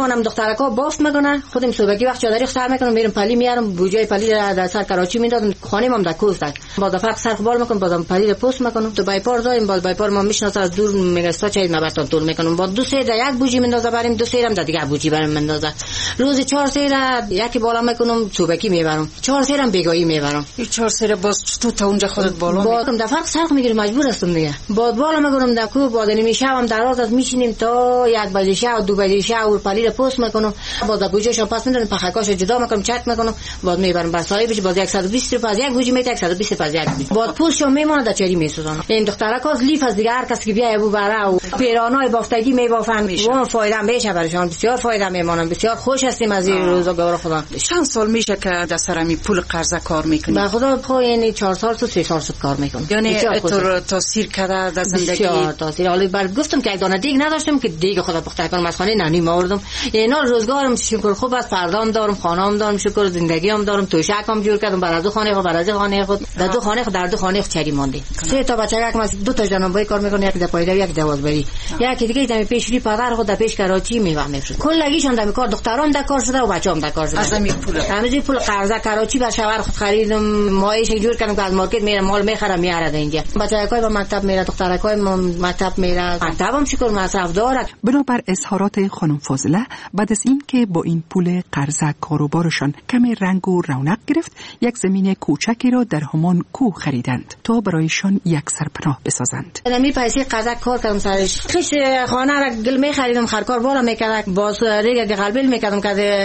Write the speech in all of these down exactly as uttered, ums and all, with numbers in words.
میمونم دخترکا بافت میکنن، خودم صبحی وقت چادری خسر میکنم میرم پلی میارم بوجای پلی در سر کراچی میندازم، خانه هم در کوست است. با دفعه سر خبال میکنم بازم پلی پست میکنم تو بایپار دایم، باز بایپار ما میشناسه از دور میگه استا چای نبرتون طول میکنم، با دو سه یک بوجی میندازه بریم، دو سه هم دیگه بوجی برام میندازه. روز چهار سه یکی بالا میکنم صبحی میبرم، چهار سه هم بیگایی میبرم. این چهار سه باز تو تا اونجا خودت بالا میبرم. دفعه سر میگیره مجبور هستم دیگه. با بالا میگم در کو بعد نمیشم دراز از میشینیم تا یک بجه شب دو بجه شب پلی پست میکنم، باز بوجیشو پاس میدن پخکاشو جدا میکنم چت میکنم، بعد میبرم بر صاحبش باز صد و بیست روپیه یک بوجی میته، صد و بیست روپیه یک بوجی. بعد پولشو میمونه در چری میسوزونم. این دخترکا از لیف از دیگه هر کسی که بیای ابو برا و پیرانای بافتگی میبافن، اون فایده میشه براشون، بسیار فایده میمونن، بسیار خوش هستیم از این روزگار خدا. چند سال میشه که در سرمی پول قرضه کار میکنی؟ به خدا خو یعنی چهار سال تو سه سال کار میکنم. یعنی تو تاثیر کرده در زندگی؟ بسیار تاثیر. حالا بر گفتم که یک دانه دیگ نداشتم که دیگ خدا پخته کنم از خانه نانی آوردم. یعنی روزگارم شکر خوب است، فردام دارم، خانه‌ام دارم، شکر زندگیام دارم، توشکم جور کردم برای دو خانه خود، برای خانه خود، در دو خانه خود، در دو خانه خود چری ماندی. سه تا بچه‌ها که دو تا جنابای کار میکنه، یکی در پایدار یک دوازبری، یکی دیگه در پیشری پدر خود در پیش کراچی میوام میفرست. کلگیشون در کار، دخترام در کار شده و بچه‌ام در کار شده. از همین پول همین پول قرضه کراچی بر شوهر خود خریدم، مایش جور کردم که از مارکت میرم مال میخرم میاره اینجا. بچه‌ها به مکتب میره، دخترکای مکتب میره، مکتبم شکر مصرف دارد. بنابر اظهارات خانم فاضله، بعد از این که با این پول قرضه کاروبارشان کمی رنگ و رونق گرفت، یک زمین کوچکی را در همان کوه خریدند تا برایشان یک سرپناه بسازند. نمی پیسه قرضه کار کردم سرش، خیش خانه را گل میخریدم، خرکار بالا میکردم، باز ریگ قلبل میکردم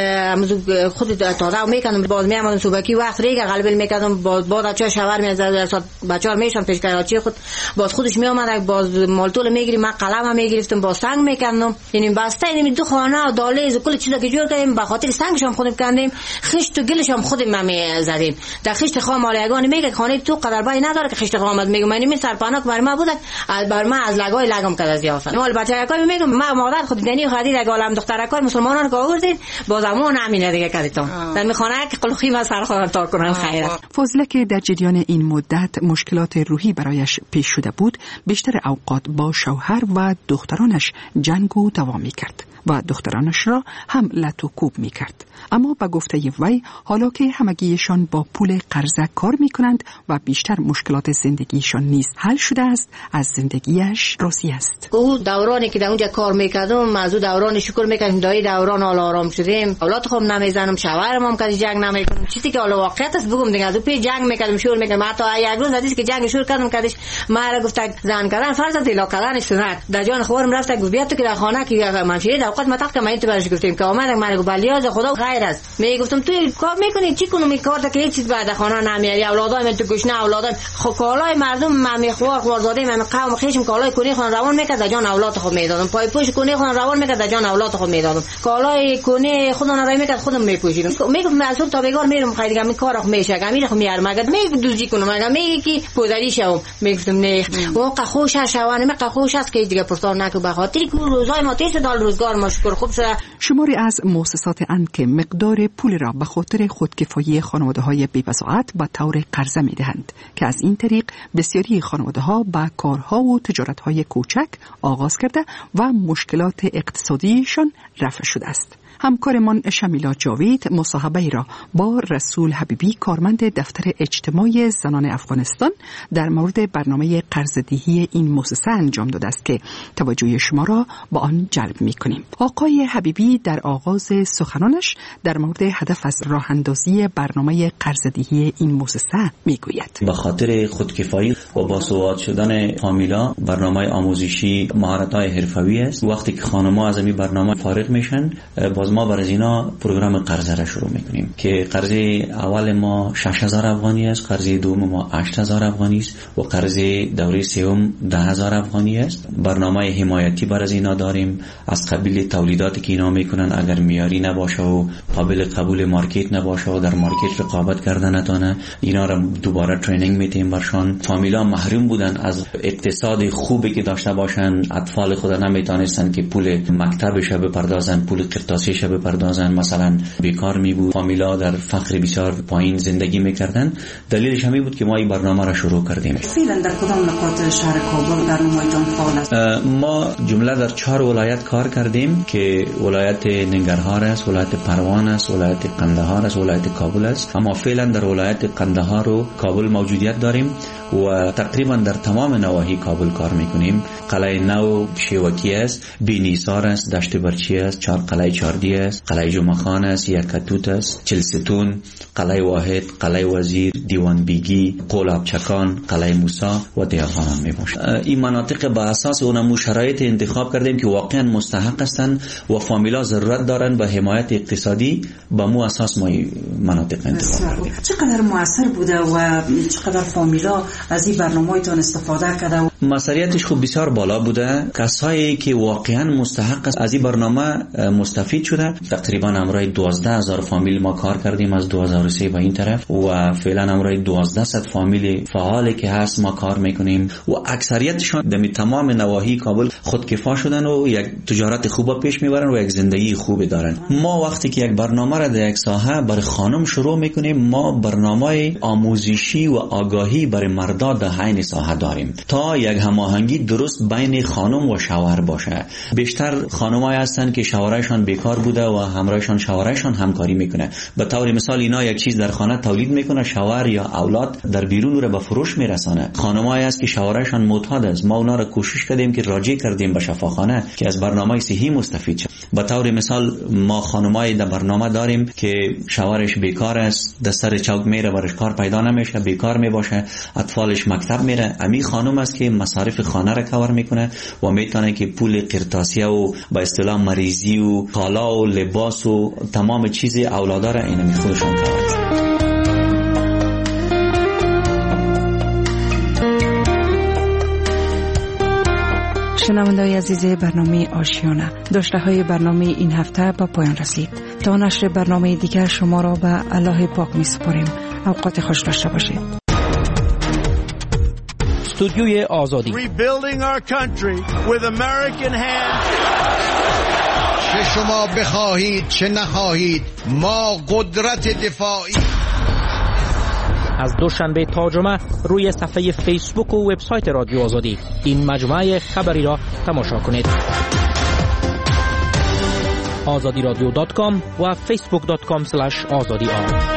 که خود تازه میکردم، باز میامدم صبحی وقت ریگ قلبل میکردم، باز بعد بچه‌ها شوهر میزد بچه‌ها میشن پیش کراچی خود، باز خودش میامد باز مالتول میگیری، من قلمم میگرفتم باز سنگ میکردم. یعنی بسته این دو خانه و دالیز و کل چیزا که جور کردیم به خاطر سنگش هم خودم کندیم، خشت و گلش هم خودم میزدیم. در خشت خام مالیگان میگه خانه تو قدر بای نداره که خشت خامت میگم من می سرپناک بر ما بود، بر ما از لگای لگم کذا زیافت. مال بچه‌ها میگم ما مادر خود دنی خدید اگه عالم دخترکای مسلمانان که آوردید بازمون همینه دیگه کردیتون در میخونه که قلخی ما سر خودم تا کنم خیره. فاضله که در جریان این مدت مشکلات روحی برایش پیش شده بود، بیشتر اوقات با شوهر و دخترانش جنگ و دعوا می‌کرد و دخترانش را هم لط و کوب می‌کرد. اما با گفته وی حالا که همگیشان با پول قرضه کار می‌کنند و بیشتر مشکلات زندگیشان نیز حل شده است، از زندگیش راضی است. او دورانی که در اونجا کار می‌کردم از او دوران شکر می‌کنم، دایی دوران حال آرام شدیم، اولاد خوب نمیزنم، شوهرم هم کسی جنگ نمی‌کنم، چیزی که حالا واقعیت است بگم دیگه از او پی جنگ می‌کردم، شور می‌کردم. حتی یک روز دیدی که جنگ شروع کردم کردش ما را گفت زن کردن فرض است الا کردن سنت در جان خورم رفت گفت بیا تو که در خانه که منشری در اوقات متاق که من تو برش گفتیم که اومد من گفت بلیاز خدا غیر است. می گفتم تو کار میکنی چی کنم این کار تا که هیچ چیز بعد خانه نمیاری، اولادای من تو گوشنه اولادای خو کالای مردم من میخوار خوارزاده من قوم خیشم کالای کنی خون روان میکرد در جان اولاد خود میدادم، پای پوش کنی خون روان میکرد در جان اولاد خود میدادم، کالای کنی خودم رای میکرد خودم میپوشیدم. میگم مسئول تا بگار میرم خیلی گم کار خو میشه گمی خو میار مگه میگم دوزی کنم مگه میگی کی پودری شوم. میگفتم نه واقعا خوش شوانه می خوش است که دیگه پرسان نکو به خاطر که روزای ما تیز دال روزگار ما شکر خوب شده. شماری از مؤسسات اند که مقدار پول را به خاطر خودکفایی خانواده‌های بی‌وساعت به طور قرضه می‌دهند که از این طریق بسیاری خانواده‌ها با کارها و تجارت‌های کوچک آغاز کرده و مشکلات اقتصادیشان رفع شده است. همکارمان شمیلا جاوید مصاحبه را با رسول حبیبی کارمند دفتر اجتماعی زنان افغانستان در مورد برنامه قرضه‌دهی این مؤسسه انجام داده است که توجه شما را با آن جلب می‌کنیم. آقای حبیبی در آغاز سخنانش در مورد هدف از راه اندازی برنامه قرضه‌دهی این مؤسسه میگوید. به خاطر خودکفایی و باسواد شدن فامیلا برنامه آموزشی مهارت‌های حرفه‌ای است. وقتی که خانم‌ها از این برنامه فارغ میشن باز ما برای اینا پروگرام قرضه را شروع میکنیم که قرضه اول ما شش هزار افغانی است، قرضه دوم ما هشت هزار افغانی است و قرضه دوره سوم ده هزار افغانی است. برنامه حمایتی برای اینا داریم از قبیل تولیداتی که اینا میکنن اگر معیاری نباشه و قابل قبول مارکت نباشه و در مارکت رقابت کردن نتونه اینا را دوباره ترینینگ میتیم برشان. فامیلا محروم بودن از اقتصاد خوبی که داشته باشن، اطفال خود نمیتونستن که پول مکتبش بپردازن، پول قرطاسیش بپردازن، مثلا بیکار می بود، فامیلا در فقر بسیار پایین زندگی میکردن. دلیلش همین بود که ما این برنامه را شروع کردیم. فعلا در کدام نقاط شهر کابل در میدان فعال است؟ ما جمله در چهار ولایت کار کردیم داریم که ولایت ننگرهار است، ولایت پروان است، ولایت قندهار است، ولایت کابل است. اما فعلا در ولایت قندهار و کابل موجودیت داریم و تقریبا در تمام نواحی کابل کار میکنیم. قلعه نو شیوکی است، بینیسار است، دشت برچی است، چار قلعه چاردی است، قلعه جمعخان است، یکتوت است، چلستون، قلعه واحد، قلعه وزیر، دیوان بیگی، قلاب چکان، قلعه موسی و دیوان می باشد. این مناطق با اساس اونمو شرایط انتخاب کردیم که واقعا مستحق هستند و فامیلا ضرورت دارند به حمایت اقتصادی. با مو اساس ما مناطق انتخاب کردیم. چقدر موثر بوده و چقدر فامیلا از این برنامه‌تون استفاده کرده؟ مسئولیتش خوب بسیار بالا بوده. کسایی که واقعا مستحق است از این برنامه مستفید شده. تقریبا امروز دوازده هزار فامیل ما کار کردیم از دو هزار و سه به این طرف و فعلا امروز دوازده صد فامیل فعالی که هست ما کار میکنیم و اکثریتشون در تمام نواحی کابل خودکفا شدن و یک تجارت خوب پیش میبرن و یک زندگی خوب دارن. ما وقتی که یک برنامه را در یک ساحه برای خانم شروع میکنیم، ما برنامه آموزشی و آگاهی برای مردا در حین ساحه داریم تا یک هماهنگی درست بین خانم و شوهر باشه. بیشتر خانمایی هستن که شوهرشان بیکار بوده و همراهشان شوهرشان همکاری میکنه. به طور مثال اینا یک چیز در خانه تولید میکنه، شوهر یا اولاد در بیرون رو به فروش میرسانه. خانمایی هست که شوهرشان معتاد است، ما اونا رو کوشش کردیم که راجع کردیم به شفاخانه که از برنامه صحی مستفید شد. به طور مثال ما خانمایی در برنامه داریم که شوهرش بیکار است، در سر چوک میره، برش کار پیدا نمیشه، بیکار میباشه، اطفالش مکتب میره. امی خانم است که مصارف خانه را کور میکنه و میتونه که پول قرطاسیه و با اصطلاح مریضی و کالا و لباس و تمام چیز اولادا را اینمی خودشون کور. شنونده‌های عزیز برنامه آشیانه، داشته های برنامه این هفته با پایان رسید. تا نشر برنامه دیگر شما را به الله پاک می سپاریم. اوقات خوش داشته باشید. استودیوی آزادی. Rebuilding our country with American hands. چه شما بخواهید چه نخواهید ما قدرت دفاعی. از دوشنبه تا جمعه روی صفحه فیسبوک و وبسایت رادیو آزادی این مجموعه خبری را تماشا کنید. آزادی رادیو دات کام و فیسبوک دات کام اسلش آزادی آر.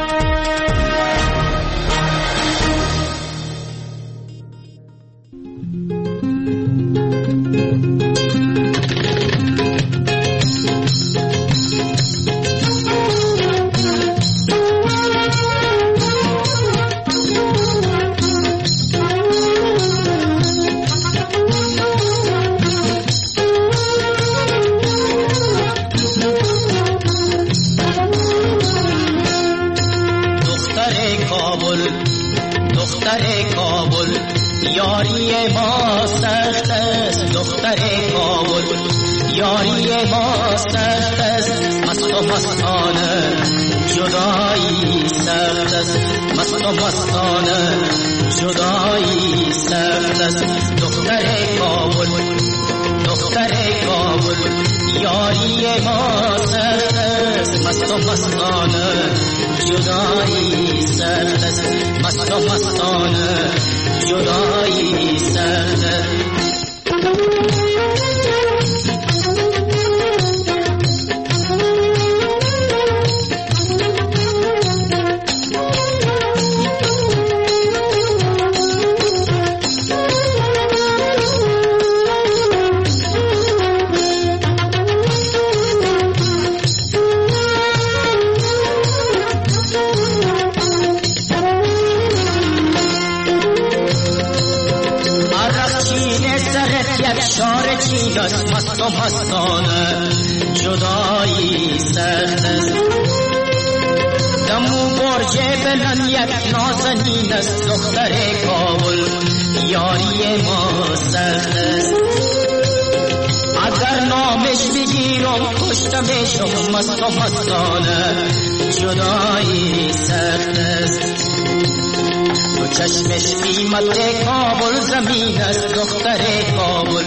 چشمش قیمت کابل زمین است دختر کابل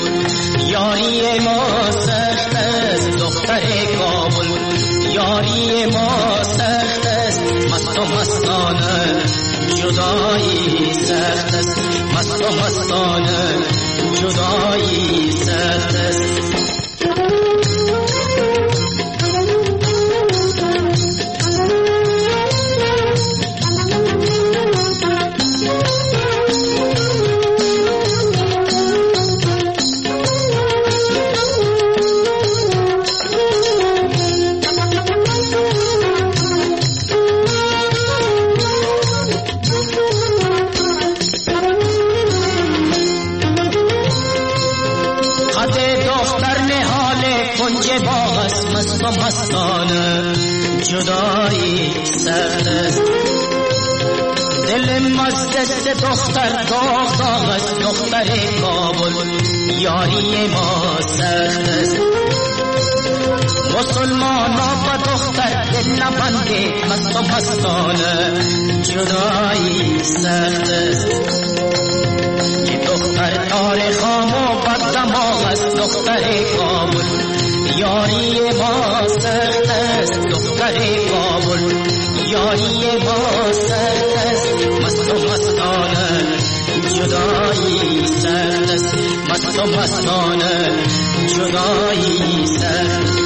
یاری ما سخت است دختر کابل یاری ما سخت است مست و مستانه جدایی سخت است مست و مستانه جدایی سخت است مستانه جدایی سخت است دلم از دست دختر داغ داغ است دختر کابل یاری ما سخت است مسلمانا با دختر دل نبنده مست و مستانه جدایی سخت است که دختر تاریخ و بد دماغ است دختر کابل یاری ما سخت است دختر کابل یاری ما سخت است مست و مستانه جدایی سخت است مست و مستانه جدایی سخت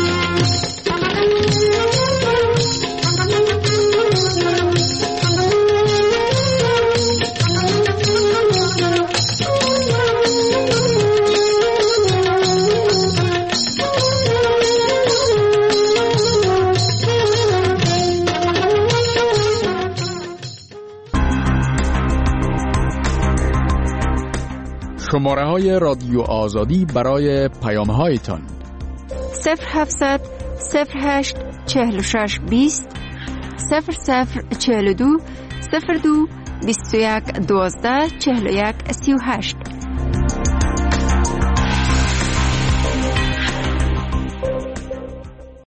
شماره های رادیو آزادی برای پیام هایتان صفر هفتصد صفر هشت چهل و شش بیست صفر صفر چهل و دو صفر دو بیست و یک دوازده چهل و یک سی و هشت.